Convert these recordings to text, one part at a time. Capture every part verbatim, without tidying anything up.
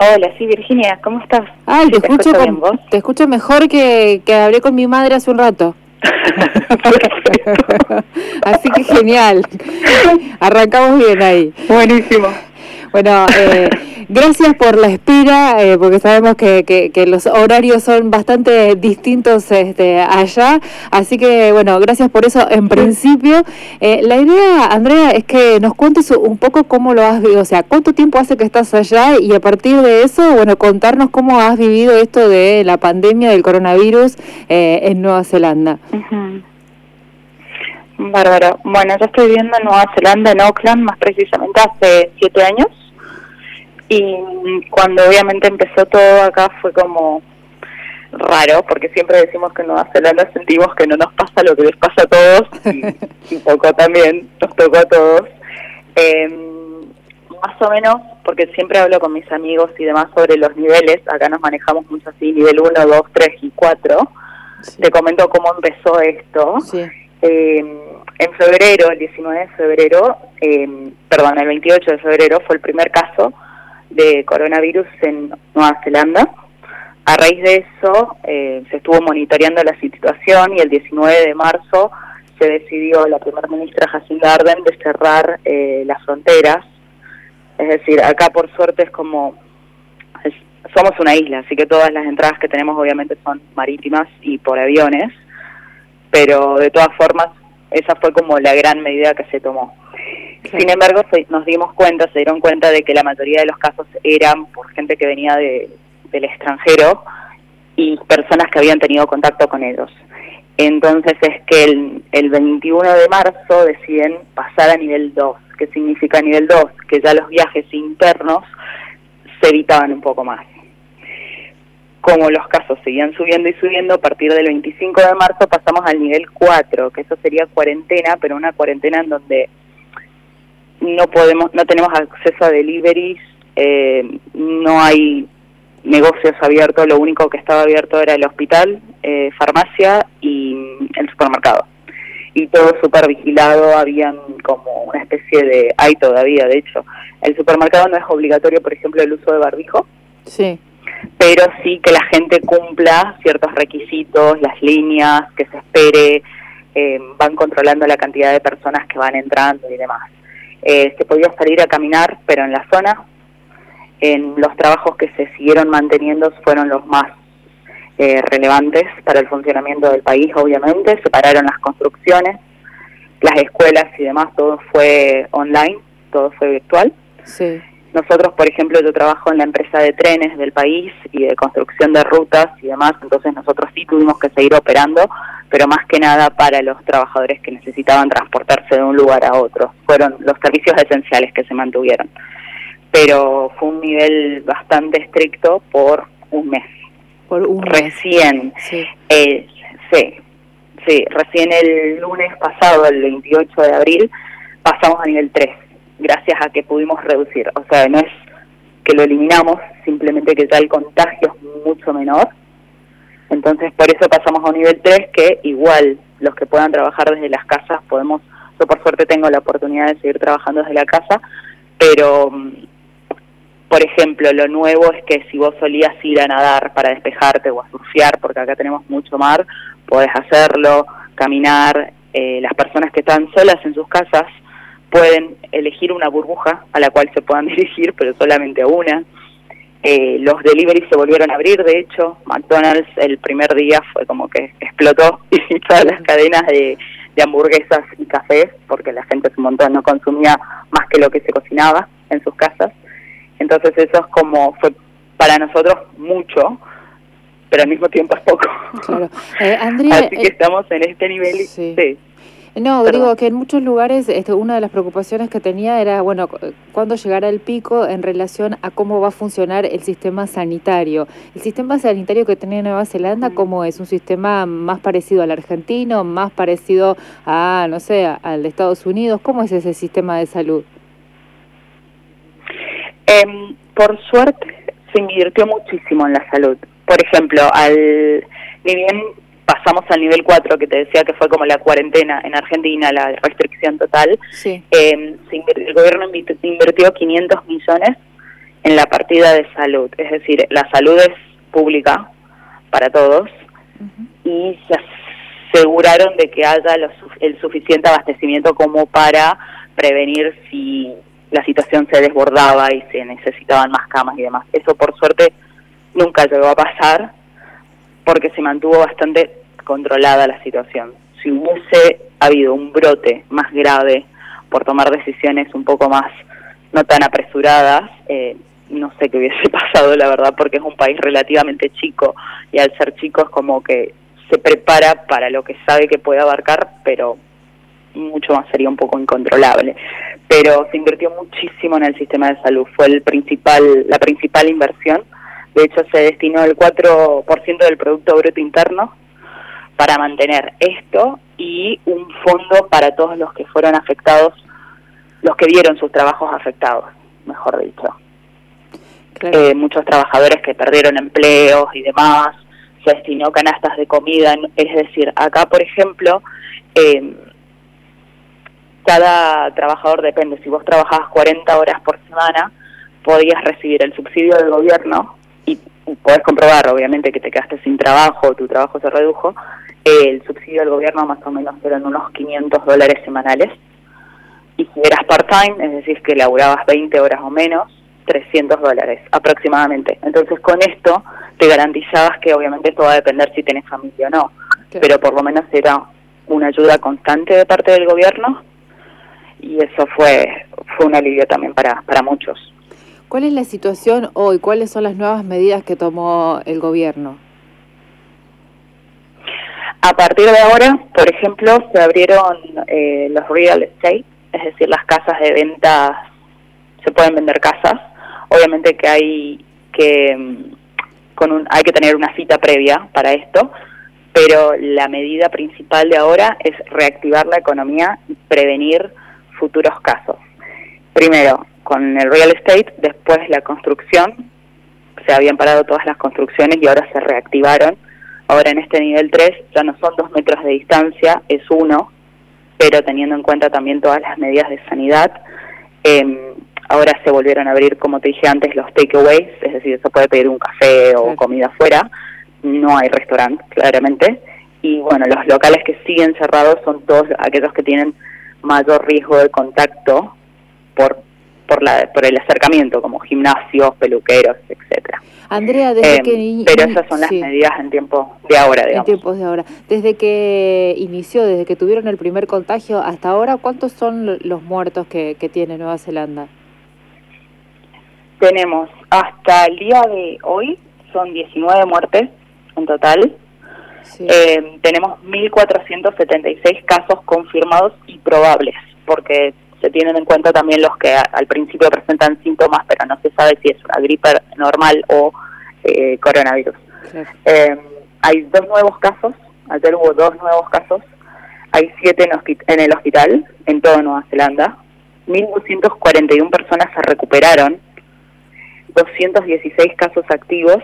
Hola, sí, Virginia, ¿cómo estás? Ay, te, ¿Te escucho, escucho con, bien, vos? te escucho mejor que, que hablé con mi madre hace un rato. Así que genial. Arrancamos bien ahí. Buenísimo. Bueno, eh, gracias por la espera, eh, porque sabemos que, que, que los horarios son bastante distintos este, allá, así que bueno, gracias por eso en principio. Eh, la idea, Andrea, es que nos cuentes un poco cómo lo has vivido, o sea, cuánto tiempo hace que estás allá y a partir de eso, bueno, contarnos cómo has vivido esto de la pandemia del coronavirus eh, en Nueva Zelanda. Uh-huh. Bárbaro. Bueno, yo estoy viviendo en Nueva Zelanda, en Auckland, más precisamente hace siete años. Y cuando obviamente empezó todo acá fue como raro, porque siempre decimos que en Nueva Zelanda sentimos que no nos pasa lo que les pasa a todos, y un poco también nos tocó a todos. Eh, más o menos, porque siempre hablo con mis amigos y demás sobre los niveles, acá nos manejamos mucho así, nivel uno, dos, tres y cuatro. Sí. Te comento cómo empezó esto. Sí. Eh, en febrero, el diecinueve de febrero, eh, perdón, el veintiocho de febrero fue el primer caso de coronavirus en Nueva Zelanda. A raíz de eso eh, se estuvo monitoreando la situación y el diecinueve de marzo se decidió la primera ministra Jacinda Ardern de cerrar eh, las fronteras. Es decir, acá por suerte es como, es, somos una isla, así que todas las entradas que tenemos obviamente son marítimas y por aviones, pero de todas formas esa fue como la gran medida que se tomó. Claro. Sin embargo, se, nos dimos cuenta, se dieron cuenta de que la mayoría de los casos eran por gente que venía de, del extranjero y personas que habían tenido contacto con ellos. Entonces es que el, el veintiuno de marzo deciden pasar a nivel dos. ¿Qué significa nivel dos? Que ya los viajes internos se evitaban un poco más. Como los casos seguían subiendo y subiendo, a partir del veinticinco de marzo pasamos al nivel cuatro, que eso sería cuarentena, pero una cuarentena en donde no podemos, no tenemos acceso a deliveries, eh, no hay negocios abiertos, lo único que estaba abierto era el hospital, eh, farmacia y el supermercado. Y todo súper vigilado, habían como una especie de, hay todavía de hecho, el supermercado no es obligatorio, por ejemplo, el uso de barbijo. Sí. Pero sí que la gente cumpla ciertos requisitos, las líneas, que se espere, eh, van controlando la cantidad de personas que van entrando y demás. Eh, se podía salir a caminar, pero en la zona, en los trabajos que se siguieron manteniendo fueron los más eh, relevantes para el funcionamiento del país, obviamente. Se pararon las construcciones, las escuelas y demás, todo fue online, todo fue virtual. Sí. Nosotros, por ejemplo, yo trabajo en la empresa de trenes del país y de construcción de rutas y demás, entonces nosotros sí tuvimos que seguir operando, pero más que nada para los trabajadores que necesitaban transportarse de un lugar a otro. Fueron los servicios esenciales que se mantuvieron. Pero fue un nivel bastante estricto por un mes. Por un mes. Recién, sí. Eh, sí, sí, recién el lunes pasado, el veintiocho de abril, pasamos a nivel tres. Gracias a que pudimos reducir, o sea, no es que lo eliminamos, simplemente que ya el contagio es mucho menor, entonces por eso pasamos a un nivel tres, que igual los que puedan trabajar desde las casas podemos, yo por suerte tengo la oportunidad de seguir trabajando desde la casa, pero por ejemplo, lo nuevo es que si vos solías ir a nadar para despejarte o a surfear, porque acá tenemos mucho mar, podés hacerlo, caminar, eh, las personas que están solas en sus casas pueden elegir una burbuja a la cual se puedan dirigir, pero solamente a una. Eh, los deliveries se volvieron a abrir, de hecho, McDonald's el primer día fue como que explotó y todas las cadenas de, de hamburguesas y cafés, porque la gente un montón no consumía más que lo que se cocinaba en sus casas. Entonces eso es como, fue para nosotros mucho, pero al mismo tiempo es poco. Claro. Eh, Andrea, Así que eh, estamos en este nivel. Sí. sí. No, Perdón. digo que en muchos lugares este, una de las preocupaciones que tenía era, bueno, cuándo llegará el pico en relación a cómo va a funcionar el sistema sanitario. El sistema sanitario que tiene Nueva Zelanda, ¿cómo es? ¿Un sistema más parecido al argentino, más parecido a, no sé, al de Estados Unidos? ¿Cómo es ese sistema de salud? Eh, por suerte se invirtió muchísimo en la salud. Por ejemplo, al ni bien pasamos al nivel cuatro, que te decía que fue como la cuarentena en Argentina, la restricción total, sí. eh, se invirtió, el gobierno invirtió quinientos millones en la partida de salud, es decir, la salud es pública para todos, uh-huh. y se aseguraron de que haya los, el suficiente abastecimiento como para prevenir si la situación se desbordaba y se necesitaban más camas y demás. Eso por suerte nunca llegó a pasar porque se mantuvo bastante controlada la situación. Si hubiese habido un brote más grave por tomar decisiones un poco más no tan apresuradas, eh, no sé qué hubiese pasado, la verdad, porque es un país relativamente chico y al ser chico es como que se prepara para lo que sabe que puede abarcar, pero mucho más sería un poco incontrolable. Pero se invirtió muchísimo en el sistema de salud, fue el principal, la principal inversión. De hecho, se destinó el cuatro por ciento del Producto Bruto Interno para mantener esto y un fondo para todos los que fueron afectados, los que vieron sus trabajos afectados, mejor dicho. Claro. Eh, muchos trabajadores que perdieron empleos y demás, se destinó canastas de comida, es decir, acá, por ejemplo, eh, cada trabajador depende, si vos trabajabas cuarenta horas por semana, podías recibir el subsidio del gobierno, y podés comprobar, obviamente, que te quedaste sin trabajo, tu trabajo se redujo, eh, el subsidio del gobierno más o menos eran unos quinientos dólares semanales, y si eras part-time, es decir, que laburabas veinte horas o menos, trescientos dólares aproximadamente. Entonces, con esto te garantizabas que obviamente esto va a depender si tenés familia o no, okay. Pero por lo menos era una ayuda constante de parte del gobierno, y eso fue fue un alivio también para, para muchos. ¿Cuál es la situación hoy? ¿Cuáles son las nuevas medidas que tomó el gobierno? A partir de ahora, por ejemplo, se abrieron eh, los real estate, es decir, las casas de ventas, se pueden vender casas. Obviamente que hay que con un, hay que tener una cita previa para esto, pero la medida principal de ahora es reactivar la economía y prevenir futuros casos. Primero, con el real estate, después la construcción, se habían parado todas las construcciones y ahora se reactivaron. Ahora en este nivel tres ya no son dos metros de distancia, es uno, pero teniendo en cuenta también todas las medidas de sanidad. Eh, ahora se volvieron a abrir, como te dije antes, los takeaways, es decir, se puede pedir un café o comida afuera, no hay restaurante, claramente, y bueno, los locales que siguen cerrados son todos aquellos que tienen mayor riesgo de contacto por por la por el acercamiento, como gimnasios, peluqueros, etcétera. Andrea, desde eh, que pero esas son las sí. medidas en tiempo de ahora, digamos. En tiempos de ahora. Desde que inició, desde que tuvieron el primer contagio hasta ahora, ¿cuántos son los muertos que, que tiene Nueva Zelanda? Tenemos hasta el día de hoy son diecinueve muertes en total. Sí. Eh, tenemos mil cuatrocientos setenta y seis casos confirmados y probables, porque se tienen en cuenta también los que a, al principio presentan síntomas, pero no se sabe si es una gripe normal o eh, coronavirus. Claro. Eh, hay dos nuevos casos, ayer hubo dos nuevos casos, hay siete en, en el hospital, en toda Nueva Zelanda, mil doscientas cuarenta y una personas se recuperaron, doscientos dieciséis casos activos,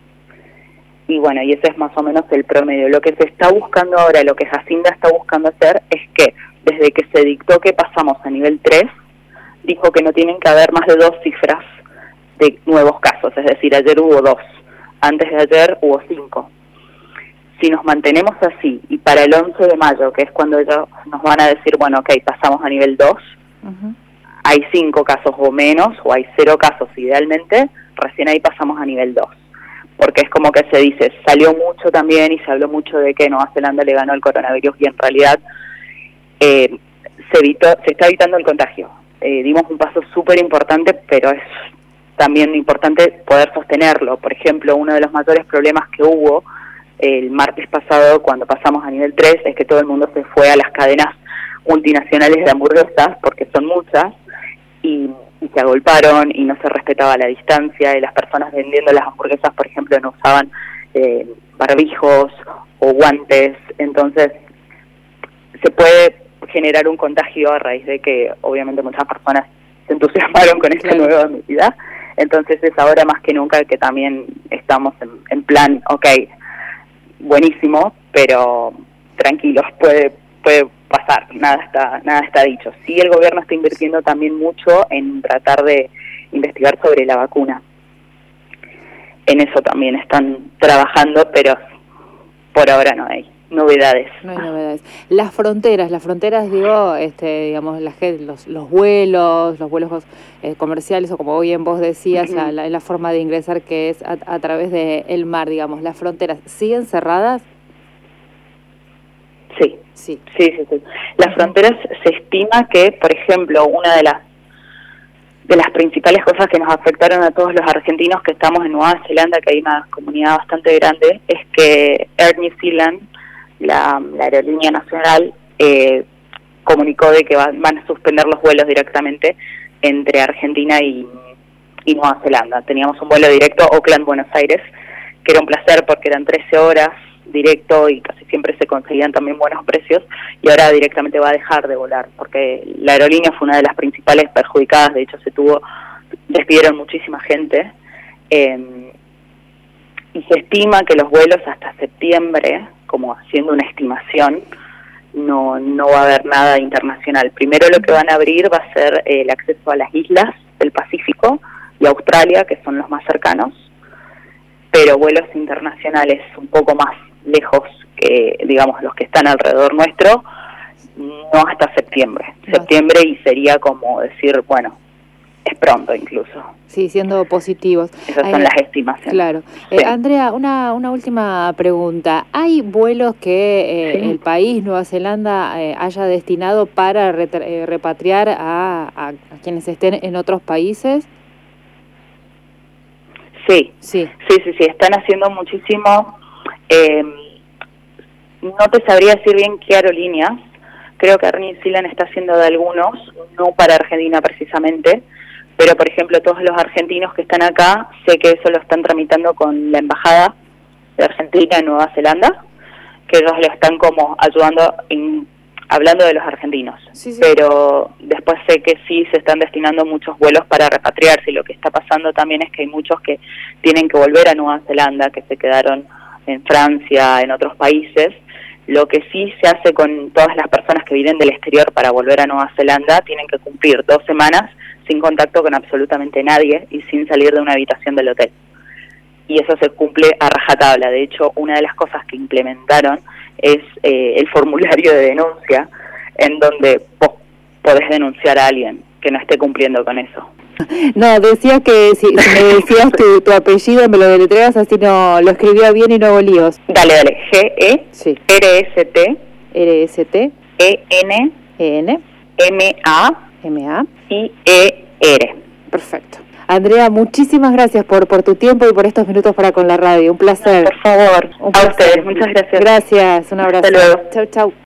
y bueno, y ese es más o menos el promedio. Lo que se está buscando ahora, lo que Jacinda está buscando hacer es que desde que se dictó que pasamos a nivel tres, dijo que no tienen que haber más de dos cifras de nuevos casos, es decir, ayer hubo dos, antes de ayer hubo cinco. Si nos mantenemos así, y para el once de mayo, que es cuando ellos nos van a decir, bueno, ok, pasamos a nivel dos, uh-huh. hay cinco casos o menos, o hay cero casos idealmente, recién ahí pasamos a nivel dos. Porque es como que se dice, salió mucho también y se habló mucho de que Nueva Zelanda le ganó el coronavirus y en realidad eh, se evitó, se está evitando el contagio. Eh, dimos un paso súper importante, pero es también importante poder sostenerlo. Por ejemplo, uno de los mayores problemas que hubo el martes pasado cuando pasamos a nivel tres es que todo el mundo se fue a las cadenas multinacionales de hamburguesas, porque son muchas, y y se agolparon y no se respetaba la distancia, y las personas vendiendo las hamburguesas, por ejemplo, no usaban eh, barbijos o guantes. Entonces se puede generar un contagio a raíz de que obviamente muchas personas se entusiasmaron con esta claro. nueva medida. Entonces es ahora más que nunca que también estamos en, en plan, ok, buenísimo, pero tranquilos, puede puede pasar, nada está nada está dicho. Sí, el gobierno está invirtiendo también mucho en tratar de investigar sobre la vacuna. En eso también están trabajando, pero por ahora no hay novedades. No hay novedades. Las fronteras, las fronteras, digo, este, digamos, la, los, los vuelos, los vuelos eh, comerciales, o como bien vos decías, uh-huh. la, la, la forma de ingresar que es a, a través del mar, digamos, ¿las fronteras siguen cerradas? Sí, sí, sí, sí. sí. Las uh-huh. fronteras se estima que, por ejemplo, una de las de las principales cosas que nos afectaron a todos los argentinos que estamos en Nueva Zelanda, que hay una comunidad bastante grande, es que Air New Zealand, la, la aerolínea nacional, eh, comunicó de que va, van a suspender los vuelos directamente entre Argentina y, y Nueva Zelanda. Teníamos un vuelo directo Auckland-Buenos Aires, que era un placer porque eran trece horas directo y casi siempre se conseguían también buenos precios, y ahora directamente va a dejar de volar porque la aerolínea fue una de las principales perjudicadas. De hecho se tuvo, despidieron muchísima gente, eh, y se estima que los vuelos hasta septiembre, como haciendo una estimación, no no va a haber nada internacional. Primero lo que van a abrir va a ser eh, el acceso a las islas del Pacífico y Australia, que son los más cercanos, pero vuelos internacionales un poco más lejos que, digamos, los que están alrededor nuestro, no hasta septiembre. No. Septiembre, y sería como decir, bueno, es pronto incluso. Sí, siendo positivos. Esas son Ay, las estimaciones. Claro. Sí. Eh, Andrea, una, una última pregunta. ¿Hay vuelos que eh, sí. el país, Nueva Zelanda, eh, haya destinado para retra- eh, repatriar a, a, a quienes estén en otros países? Sí, sí, sí, sí, sí, están haciendo muchísimo. Eh, no te sabría decir bien qué aerolíneas. Creo que Air New Zealand está haciendo de algunos, no para Argentina precisamente, pero por ejemplo todos los argentinos que están acá, sé que eso lo están tramitando con la embajada de Argentina en Nueva Zelanda, que ellos le están como ayudando en, hablando de los argentinos, sí, sí. Pero después sé que sí se están destinando muchos vuelos para repatriarse, y lo que está pasando también es que hay muchos que tienen que volver a Nueva Zelanda, que se quedaron en Francia, en otros países. Lo que sí se hace con todas las personas que vienen del exterior para volver a Nueva Zelanda, tienen que cumplir dos semanas sin contacto con absolutamente nadie y sin salir de una habitación del hotel. Y eso se cumple a rajatabla. De hecho, una de las cosas que implementaron es eh, el formulario de denuncia, en donde vos podés denunciar a alguien que no esté cumpliendo con eso. No, decía que si, si me decías tu, tu apellido, me lo deletreas, así no lo escribía bien y no hago líos. Dale, dale. G E sí. R S T R S T E N E N M A M A I E R. Perfecto. Andrea, muchísimas gracias por, por tu tiempo y por estos minutos para con la radio. Un placer. No, por favor. Un a placer. Ustedes, muchas gracias. Gracias, un abrazo. Hasta luego. Chau, chau.